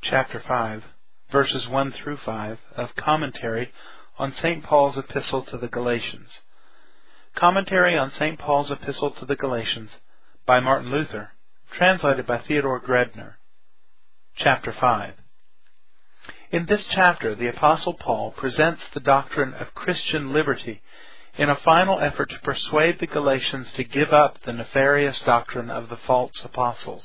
chapter 5, verses 1 through 5 of Commentary on St. Paul's Epistle to the Galatians. Commentary on St. Paul's Epistle to the Galatians by Martin Luther, translated by Theodore Gredner. Chapter 5. In this chapter, the Apostle Paul presents the doctrine of Christian liberty in a final effort to persuade the Galatians to give up the nefarious doctrine of the false apostles.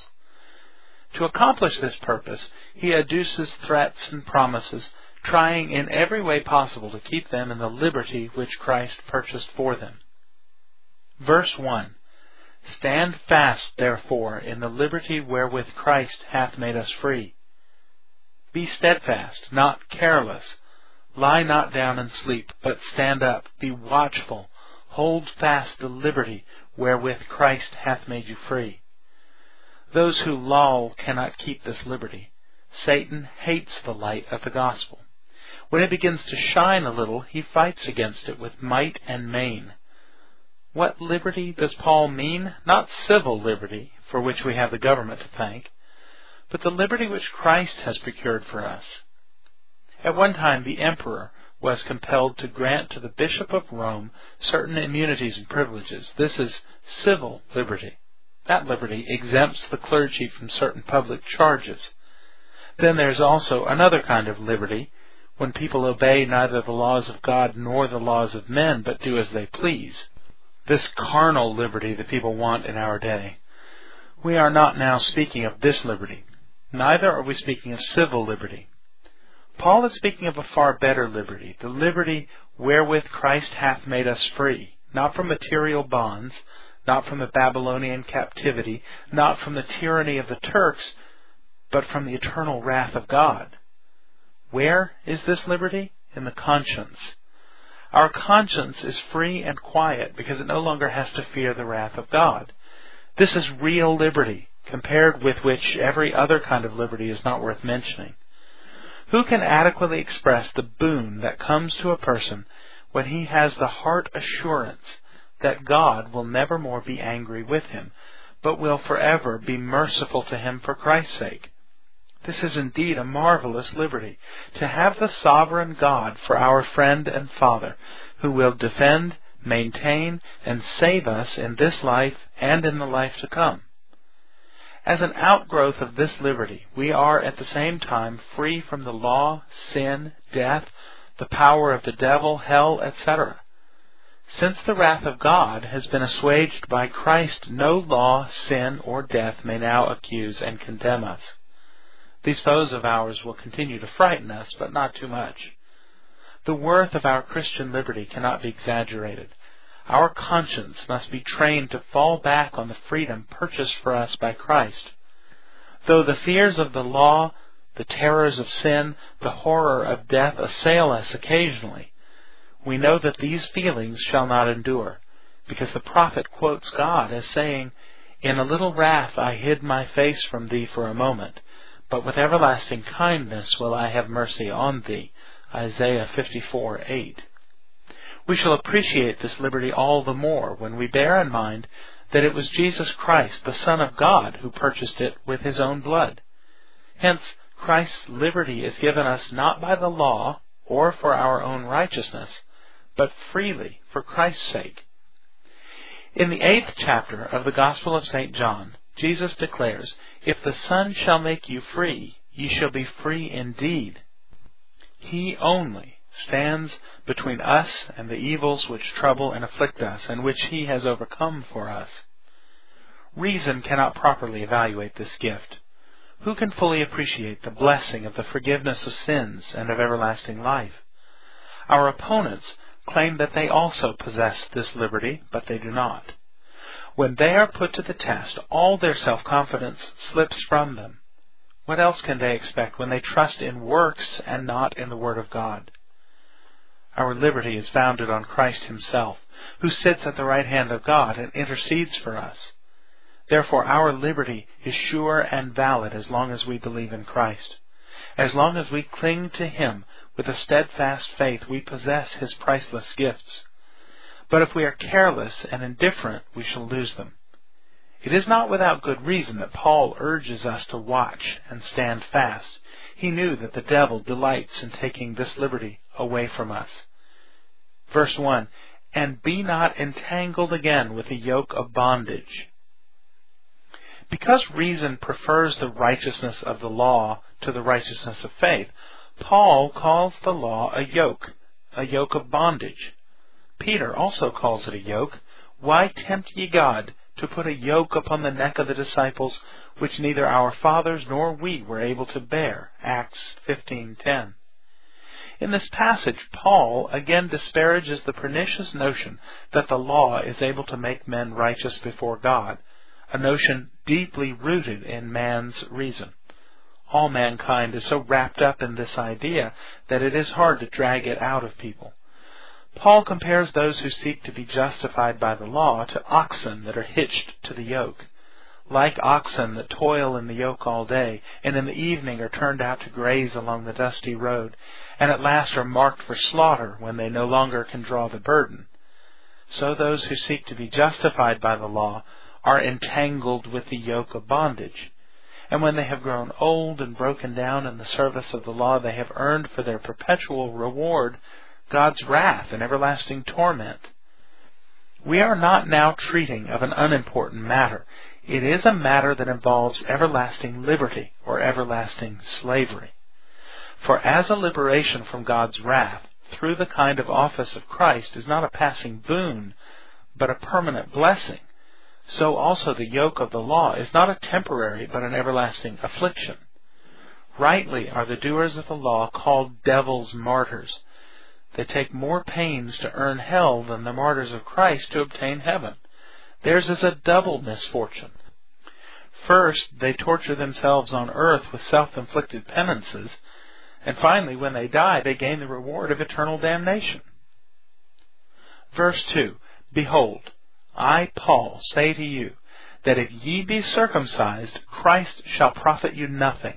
To accomplish this purpose, he adduces threats and promises, trying in every way possible to keep them in the liberty which Christ purchased for them. Verse 1. Stand fast, therefore, in the liberty wherewith Christ hath made us free. Be steadfast, not careless. Lie not down and sleep, but stand up. Be watchful. Hold fast the liberty wherewith Christ hath made you free. Those who loll cannot keep this liberty. Satan hates the light of the gospel. When it begins to shine a little, he fights against it with might and main. What liberty does Paul mean? Not civil liberty, for which we have the government to thank, but the liberty which Christ has procured for us. At one time, the emperor was compelled to grant to the Bishop of Rome certain immunities and privileges. This is civil liberty. That liberty exempts the clergy from certain public charges. Then there's also another kind of liberty, when people obey neither the laws of God nor the laws of men, but do as they please. This carnal liberty that people want in our day. We are not now speaking of this liberty. Neither are we speaking of civil liberty. Paul is speaking of a far better liberty, the liberty wherewith Christ hath made us free, not from material bonds, not from the Babylonian captivity, not from the tyranny of the Turks, but from the eternal wrath of God. Where is this liberty? In the conscience. Our conscience is free and quiet because it no longer has to fear the wrath of God. This is real liberty, compared with which every other kind of liberty is not worth mentioning. Who can adequately express the boon that comes to a person when he has the heart assurance that God will never more be angry with him, but will forever be merciful to him for Christ's sake? This is indeed a marvelous liberty, to have the sovereign God for our friend and Father, who will defend, maintain, and save us in this life and in the life to come. As an outgrowth of this liberty, we are at the same time free from the law, sin, death, the power of the devil, hell, etc. Since the wrath of God has been assuaged by Christ, no law, sin, or death may now accuse and condemn us. These foes of ours will continue to frighten us, but not too much. The worth of our Christian liberty cannot be exaggerated. Our conscience must be trained to fall back on the freedom purchased for us by Christ. Though the fears of the law, the terrors of sin, the horror of death assail us occasionally, we know that these feelings shall not endure, because the prophet quotes God as saying, "In a little wrath I hid my face from thee for a moment, but with everlasting kindness will I have mercy on thee." Isaiah 54:8. We shall appreciate this liberty all the more when we bear in mind that it was Jesus Christ, the Son of God, who purchased it with His own blood. Hence, Christ's liberty is given us not by the law or for our own righteousness, but freely for Christ's sake. In the 8th chapter of the Gospel of St. John, Jesus declares, "If the Son shall make you free, ye shall be free indeed." He only stands between us and the evils which trouble and afflict us, and which He has overcome for us. Reason cannot properly evaluate this gift. Who can fully appreciate the blessing of the forgiveness of sins and of everlasting life? Our opponents claim that they also possess this liberty, but they do not. When they are put to the test, all their self-confidence slips from them. What else can they expect when they trust in works and not in the Word of God? Our liberty is founded on Christ Himself, who sits at the right hand of God and intercedes for us. Therefore, our liberty is sure and valid as long as we believe in Christ. As long as we cling to Him with a steadfast faith, we possess His priceless gifts. But if we are careless and indifferent, we shall lose them. It is not without good reason that Paul urges us to watch and stand fast. He knew that the devil delights in taking this liberty away from us. Verse 1, "And be not entangled again with the yoke of bondage." Because reason prefers the righteousness of the law to the righteousness of faith, Paul calls the law a yoke of bondage. Peter also calls it a yoke. "Why tempt ye God to put a yoke upon the neck of the disciples, which neither our fathers nor we were able to bear?" Acts 15:10. In this passage, Paul again disparages the pernicious notion that the law is able to make men righteous before God, a notion deeply rooted in man's reason. All mankind is so wrapped up in this idea that it is hard to drag it out of people. Paul compares those who seek to be justified by the law to oxen that are hitched to the yoke. Like oxen that toil in the yoke all day, and in the evening are turned out to graze along the dusty road, and at last are marked for slaughter when they no longer can draw the burden, so those who seek to be justified by the law are entangled with the yoke of bondage. And when they have grown old and broken down in the service of the law, they have earned for their perpetual reward God's wrath and everlasting torment. We are not now treating of an unimportant matter. It is a matter that involves everlasting liberty or everlasting slavery. For as a liberation from God's wrath through the kind of office of Christ is not a passing boon, but a permanent blessing, so also the yoke of the law is not a temporary but an everlasting affliction. Rightly are the doers of the law called devil's martyrs. They take more pains to earn hell than the martyrs of Christ to obtain heaven. Theirs is a double misfortune. First, they torture themselves on earth with self-inflicted penances, and finally, when they die, they gain the reward of eternal damnation. Verse 2, "Behold, I, Paul, say to you, that if ye be circumcised, Christ shall profit you nothing."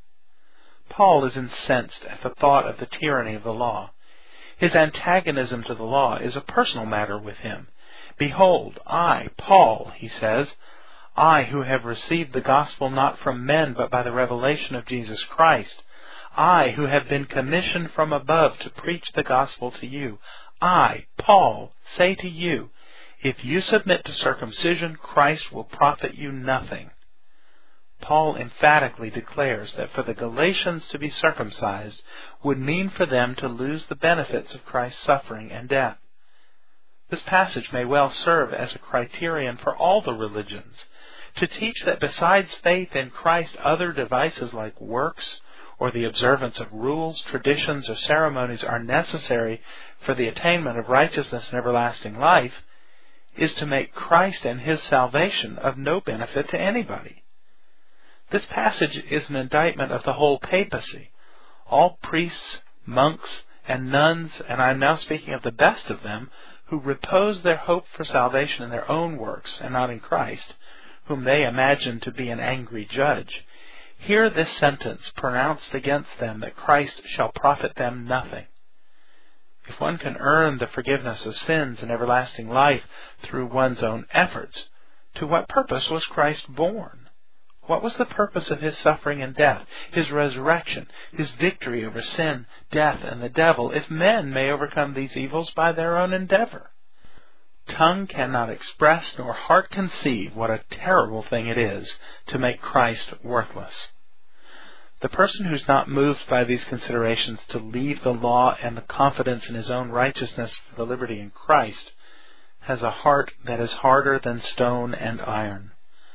Paul is incensed at the thought of the tyranny of the law. His antagonism to the law is a personal matter with him. "Behold, I, Paul," he says, "I who have received the gospel not from men, but by the revelation of Jesus Christ, I who have been commissioned from above to preach the gospel to you, I, Paul, say to you, if you submit to circumcision, Christ will profit you nothing." Paul emphatically declares that for the Galatians to be circumcised would mean for them to lose the benefits of Christ's suffering and death. This passage may well serve as a criterion for all the religions, to teach that besides faith in Christ, other devices like works or the observance of rules, traditions, or ceremonies are necessary for the attainment of righteousness and everlasting life, is to make Christ and His salvation of no benefit to anybody. This passage is an indictment of the whole papacy. All priests, monks, and nuns, and I am now speaking of the best of them, who repose their hope for salvation in their own works and not in Christ, whom they imagine to be an angry judge, hear this sentence pronounced against them, that Christ shall profit them nothing. If one can earn the forgiveness of sins and everlasting life through one's own efforts, to what purpose was Christ born? What was the purpose of His suffering and death, His resurrection, His victory over sin, death, and the devil, if men may overcome these evils by their own endeavor? Tongue cannot express nor heart conceive what a terrible thing it is to make Christ worthless. The person who is not moved by these considerations to leave the law and the confidence in his own righteousness for the liberty in Christ has a heart that is harder than stone and iron.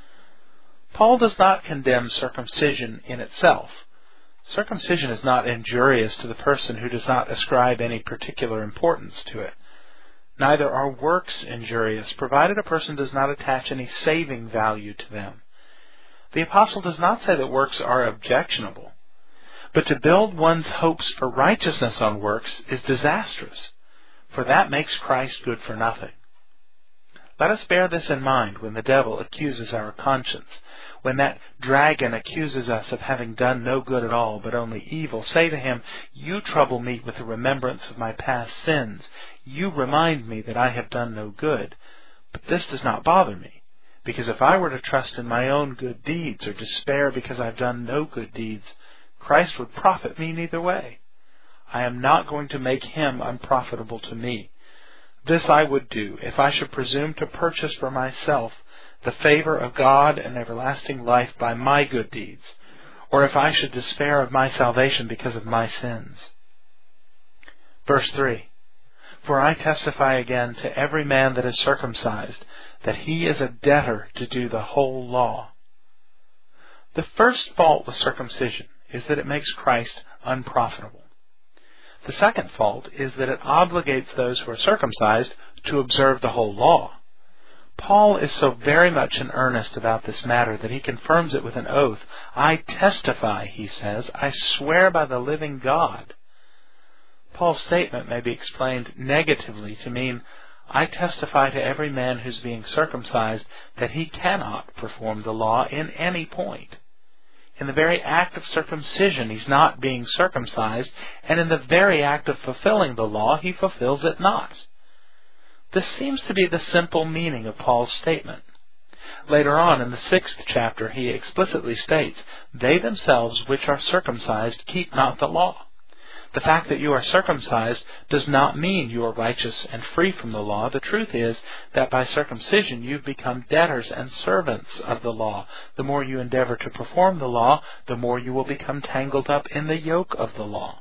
Paul does not condemn circumcision in itself. Circumcision is not injurious to the person who does not ascribe any particular importance to it. Neither are works injurious, provided a person does not attach any saving value to them. The apostle does not say that works are objectionable, but to build one's hopes for righteousness on works is disastrous, for that makes Christ good for nothing. Let us bear this in mind when the devil accuses our conscience. When that dragon accuses us of having done no good at all, but only evil, say to him, "You trouble me with the remembrance of my past sins. You remind me that I have done no good, but this does not bother me. Because if I were to trust in my own good deeds or despair because I've done no good deeds, Christ would profit me neither way. I am not going to make him unprofitable to me. This I would do if I should presume to purchase for myself the favor of God and everlasting life by my good deeds, or if I should despair of my salvation because of my sins. Verse 3. For I testify again to every man that is circumcised, that he is a debtor to do the whole law. The first fault with circumcision is that it makes Christ unprofitable. The second fault is that it obligates those who are circumcised to observe the whole law. Paul is so very much in earnest about this matter that he confirms it with an oath. I testify, he says, I swear by the living God. Paul's statement may be explained negatively to mean, I testify to every man who's being circumcised that he cannot perform the law in any point. In the very act of circumcision, he's not being circumcised, and in the very act of fulfilling the law, he fulfills it not. This seems to be the simple meaning of Paul's statement. Later on in the 6th chapter, he explicitly states, they themselves which are circumcised keep not the law. The fact that you are circumcised does not mean you are righteous and free from the law. The truth is that by circumcision you've become debtors and servants of the law. The more you endeavor to perform the law, the more you will become tangled up in the yoke of the law.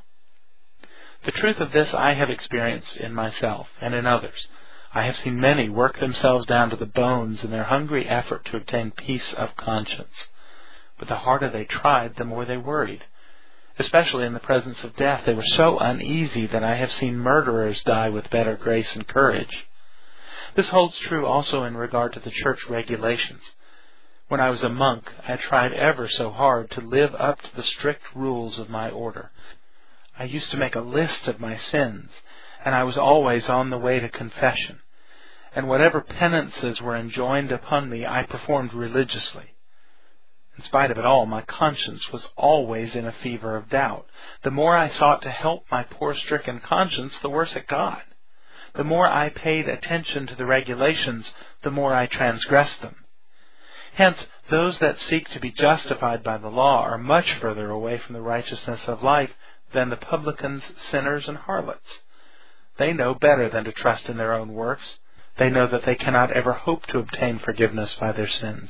The truth of this I have experienced in myself and in others. I have seen many work themselves down to the bones in their hungry effort to obtain peace of conscience. But the harder they tried, the more they worried. Especially in the presence of death, they were so uneasy that I have seen murderers die with better grace and courage. This holds true also in regard to the church regulations. When I was a monk, I tried ever so hard to live up to the strict rules of my order. I used to make a list of my sins, and I was always on the way to confession. And whatever penances were enjoined upon me, I performed religiously. In spite of it all, my conscience was always in a fever of doubt. The more I sought to help my poor stricken conscience, the worse it got. The more I paid attention to the regulations, the more I transgressed them. Hence, those that seek to be justified by the law are much further away from the righteousness of life than the publicans, sinners, and harlots. They know better than to trust in their own works. They know that they cannot ever hope to obtain forgiveness by their sins.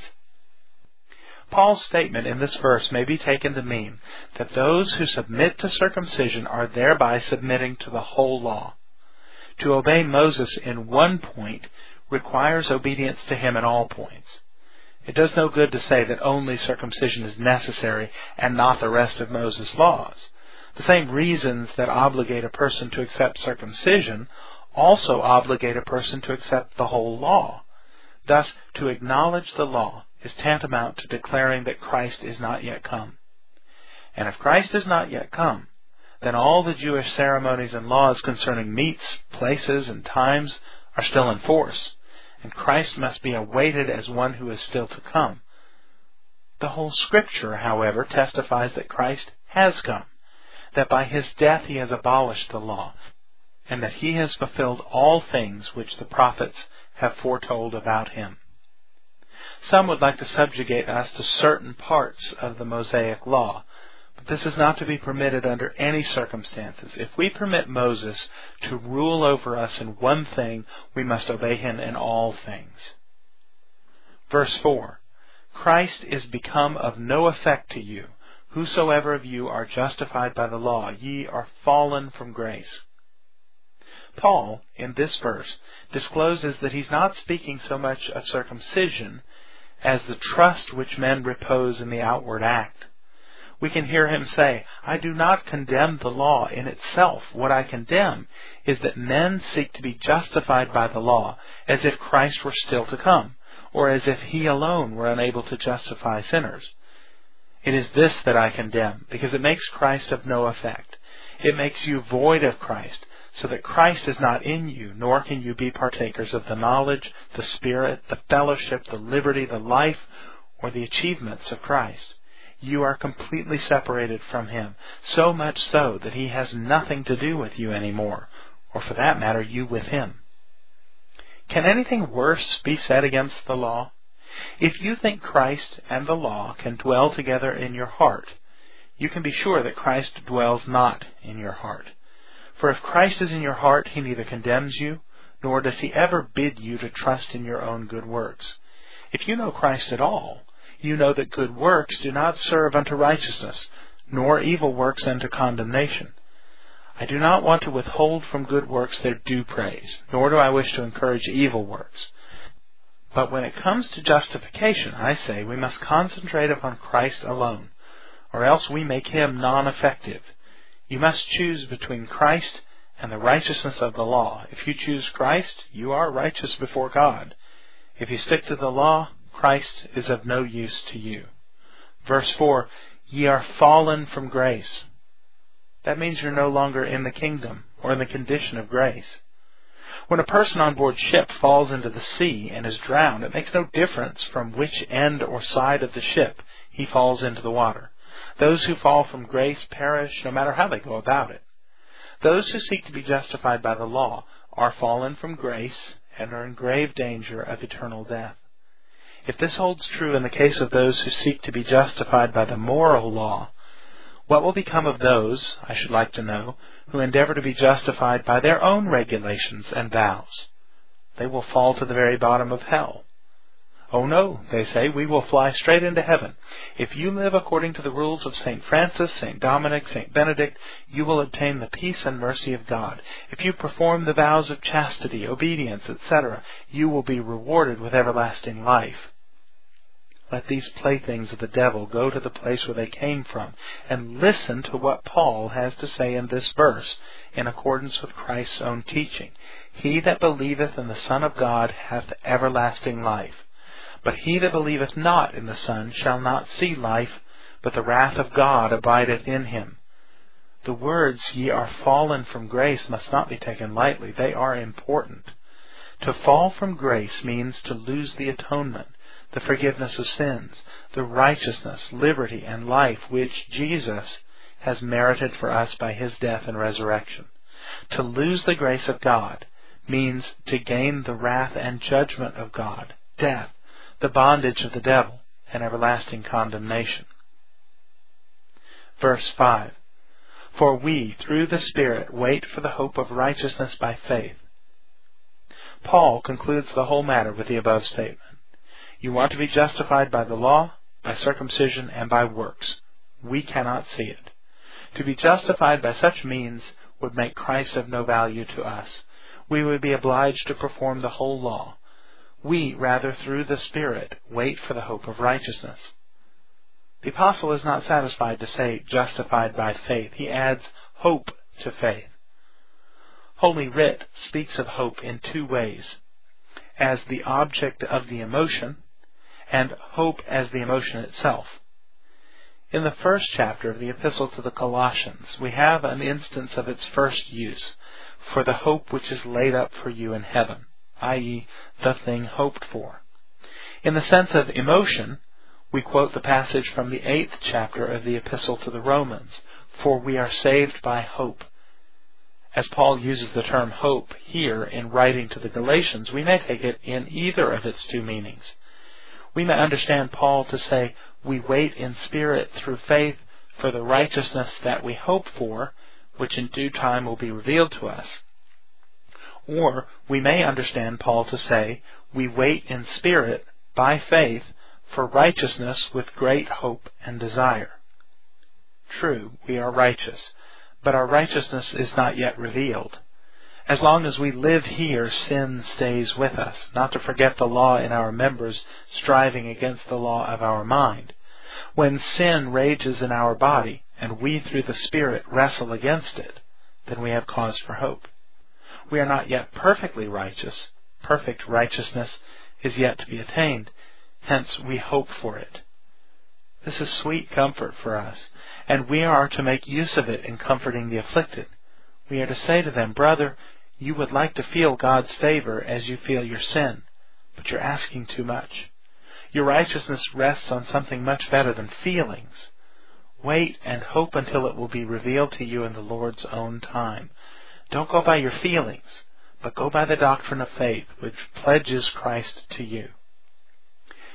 Paul's statement in this verse may be taken to mean that those who submit to circumcision are thereby submitting to the whole law. To obey Moses in one point requires obedience to him in all points. It does no good to say that only circumcision is necessary and not the rest of Moses' laws. The same reasons that obligate a person to accept circumcision also obligate a person to accept the whole law. Thus, to acknowledge the law is tantamount to declaring that Christ is not yet come. And if Christ is not yet come, then all the Jewish ceremonies and laws concerning meats, places, and times are still in force, and Christ must be awaited as one who is still to come. The whole Scripture, however, testifies that Christ has come, that by his death he has abolished the law, and that he has fulfilled all things which the prophets have foretold about him. Some would like to subjugate us to certain parts of the Mosaic law, but this is not to be permitted under any circumstances. If we permit Moses to rule over us in one thing, we must obey him in all things. Verse 4, Christ is become of no effect to you. Whosoever of you are justified by the law, ye are fallen from grace. Paul, in this verse, discloses that he's not speaking so much of circumcision as the trust which men repose in the outward act. We can hear him say, I do not condemn the law in itself. What I condemn is that men seek to be justified by the law as if Christ were still to come, or as if he alone were unable to justify sinners. It is this that I condemn, because it makes Christ of no effect. It makes you void of Christ, so that Christ is not in you, nor can you be partakers of the knowledge, the Spirit, the fellowship, the liberty, the life, or the achievements of Christ. You are completely separated from him, so much so that he has nothing to do with you anymore, or for that matter, you with him. Can anything worse be said against the law? If you think Christ and the law can dwell together in your heart, you can be sure that Christ dwells not in your heart. For if Christ is in your heart, he neither condemns you, nor does he ever bid you to trust in your own good works. If you know Christ at all, you know that good works do not serve unto righteousness, nor evil works unto condemnation. I do not want to withhold from good works their due praise, nor do I wish to encourage evil works. But when it comes to justification, I say we must concentrate upon Christ alone, or else we make him non-effective. You must choose between Christ and the righteousness of the law. If you choose Christ, you are righteous before God. If you stick to the law, Christ is of no use to you. Verse 4, ye are fallen from grace. That means you're no longer in the kingdom or in the condition of grace. When a person on board ship falls into the sea and is drowned, it makes no difference from which end or side of the ship he falls into the water. Those who fall from grace perish no matter how they go about it. Those who seek to be justified by the law are fallen from grace and are in grave danger of eternal death. If this holds true in the case of those who seek to be justified by the moral law, what will become of those, I should like to know, who endeavor to be justified by their own regulations and vows? They will fall to the very bottom of hell. Oh no, they say, we will fly straight into heaven. If you live according to the rules of St. Francis, St. Dominic, St. Benedict, you will obtain the peace and mercy of God. If you perform the vows of chastity, obedience, etc., you will be rewarded with everlasting life. Let these playthings of the devil go to the place where they came from, and listen to what Paul has to say in this verse, in accordance with Christ's own teaching. He that believeth in the Son of God hath everlasting life. But he that believeth not in the Son shall not see life, but the wrath of God abideth in him. The words, ye are fallen from grace, must not be taken lightly. They are important. To fall from grace means to lose the atonement, the forgiveness of sins, the righteousness, liberty, and life which Jesus has merited for us by his death and resurrection. To lose the grace of God means to gain the wrath and judgment of God, death, the bondage of the devil, and everlasting condemnation. Verse 5, for we, through the Spirit, wait for the hope of righteousness by faith. Paul concludes the whole matter with the above statement. You want to be justified by the law, by circumcision, and by works. We cannot see it. To be justified by such means would make Christ of no value to us. We would be obliged to perform the whole law. We, rather, through the Spirit, wait for the hope of righteousness. The apostle is not satisfied to say justified by faith. He adds hope to faith. Holy Writ speaks of hope in two ways: as the object of the emotion, and hope as the emotion itself. In the first chapter of the Epistle to the Colossians, we have an instance of its first use, for the hope which is laid up for you in heaven, i.e., the thing hoped for. In the sense of emotion, we quote the passage from the 8th chapter of the Epistle to the Romans, for we are saved by hope. As Paul uses the term hope here in writing to the Galatians, we may take it in either of its two meanings. We may understand Paul to say, we wait in spirit through faith for the righteousness that we hope for, which in due time will be revealed to us. Or we may understand Paul to say, we wait in spirit by faith for righteousness with great hope and desire. True, we are righteous, but our righteousness is not yet revealed. As long as we live here, sin stays with us, not to forget the law in our members striving against the law of our mind. When sin rages in our body, and we through the Spirit wrestle against it, then we have cause for hope. We are not yet perfectly righteous. Perfect righteousness is yet to be attained. Hence we hope for it. This is sweet comfort for us, and we are to make use of it in comforting the afflicted. We are to say to them, brother, you would like to feel God's favor as you feel your sin, but you're asking too much. Your righteousness rests on something much better than feelings. Wait and hope until it will be revealed to you in the Lord's own time. Don't go by your feelings, but go by the doctrine of faith, which pledges Christ to you.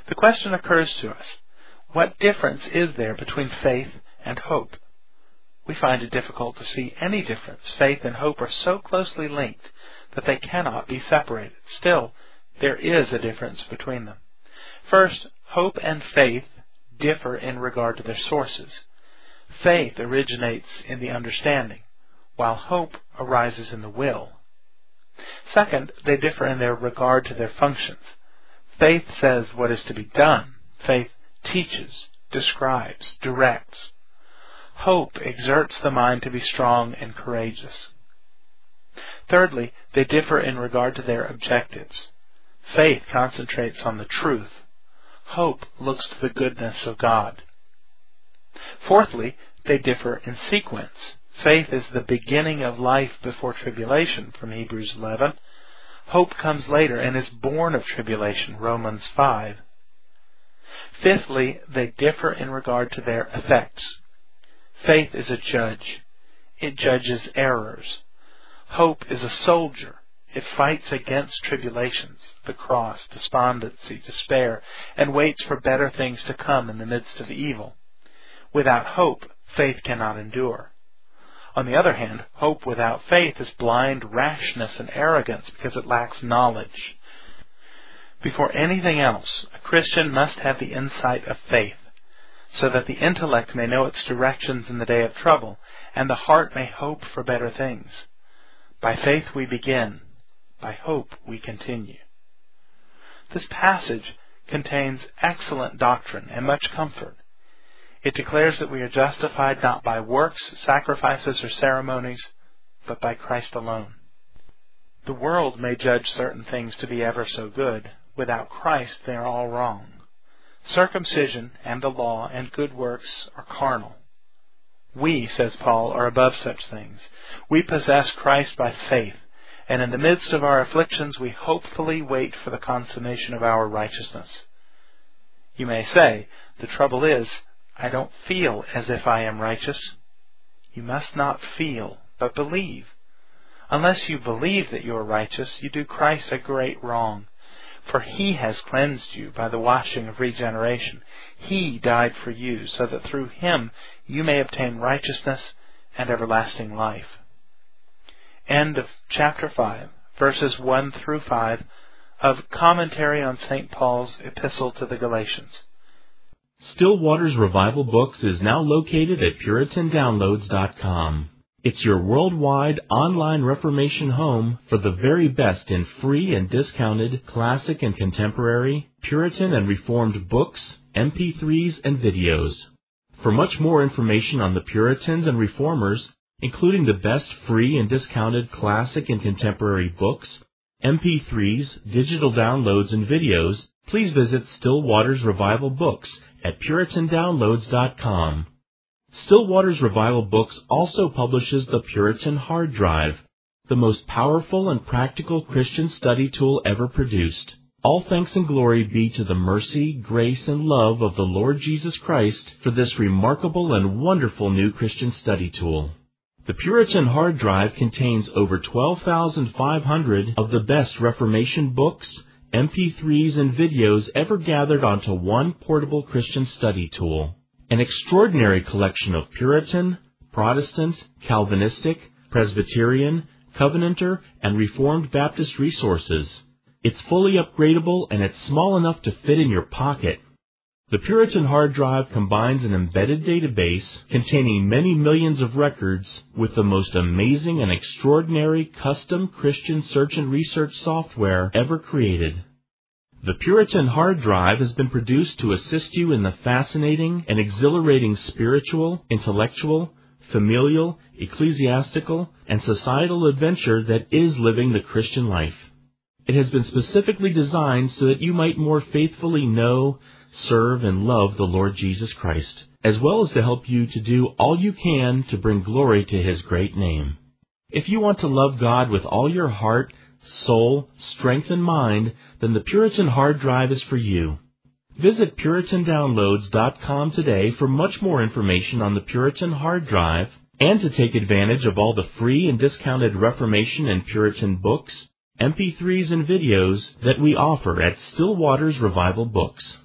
The question occurs to us, what difference is there between faith and hope? We find it difficult to see any difference. Faith and hope are so closely linked that they cannot be separated. Still, there is a difference between them. First, hope and faith differ in regard to their sources. Faith originates in the understanding, while hope arises in the will. Second, they differ in their regard to their functions. Faith says what is to be done. Faith teaches, describes, directs. Hope exerts the mind to be strong and courageous. Thirdly, they differ in regard to their objectives. Faith concentrates on the truth. Hope looks to the goodness of God. Fourthly, they differ in sequence. Faith is the beginning of life before tribulation, from Hebrews 11. Hope comes later and is born of tribulation, Romans 5. Fifthly, they differ in regard to their effects. Faith is a judge. It judges errors. Hope is a soldier. It fights against tribulations, the cross, despondency, despair, and waits for better things to come in the midst of evil. Without hope, faith cannot endure. On the other hand, hope without faith is blind rashness and arrogance because it lacks knowledge. Before anything else, a Christian must have the insight of faith, so that the intellect may know its directions in the day of trouble, and the heart may hope for better things. By faith we begin. By hope we continue. This passage contains excellent doctrine and much comfort. It declares that we are justified not by works, sacrifices, or ceremonies, but by Christ alone. The world may judge certain things to be ever so good. Without Christ, they are all wrong. Circumcision and the law and good works are carnal. We, says Paul, are above such things. We possess Christ by faith, and in the midst of our afflictions we hopefully wait for the consummation of our righteousness. You may say, the trouble is, I don't feel as if I am righteous. You must not feel, but believe. Unless you believe that you are righteous, you do Christ a great wrong. For He has cleansed you by the washing of regeneration. He died for you, so that through Him you may obtain righteousness and everlasting life. End of chapter 5, verses 1 through 5 of Commentary on St. Paul's Epistle to the Galatians. Still Waters Revival Books is now located at PuritanDownloads.com. It's your worldwide online Reformation home for the very best in free and discounted classic and contemporary, Puritan and Reformed books, MP3s, and videos. For much more information on the Puritans and Reformers, including the best free and discounted classic and contemporary books, MP3s, digital downloads, and videos, please visit Still Waters Revival Books at PuritanDownloads.com. Still Waters Revival Books also publishes the Puritan Hard Drive, the most powerful and practical Christian study tool ever produced. All thanks and glory be to the mercy, grace, and love of the Lord Jesus Christ for this remarkable and wonderful new Christian study tool. The Puritan Hard Drive contains over 12,500 of the best Reformation books, MP3s, and videos ever gathered onto one portable Christian study tool. An extraordinary collection of Puritan, Protestant, Calvinistic, Presbyterian, Covenanter, and Reformed Baptist resources. It's fully upgradable and it's small enough to fit in your pocket. The Puritan Hard Drive combines an embedded database containing many millions of records with the most amazing and extraordinary custom Christian search and research software ever created. The Puritan Hard Drive has been produced to assist you in the fascinating and exhilarating spiritual, intellectual, familial, ecclesiastical, and societal adventure that is living the Christian life. It has been specifically designed so that you might more faithfully know, serve, and love the Lord Jesus Christ, as well as to help you to do all you can to bring glory to His great name. If you want to love God with all your heart, soul, strength, and mind, then the Puritan Hard Drive is for you. Visit PuritanDownloads.com today for much more information on the Puritan Hard Drive and to take advantage of all the free and discounted Reformation and Puritan books, MP3s, and videos that we offer at Still Waters Revival Books.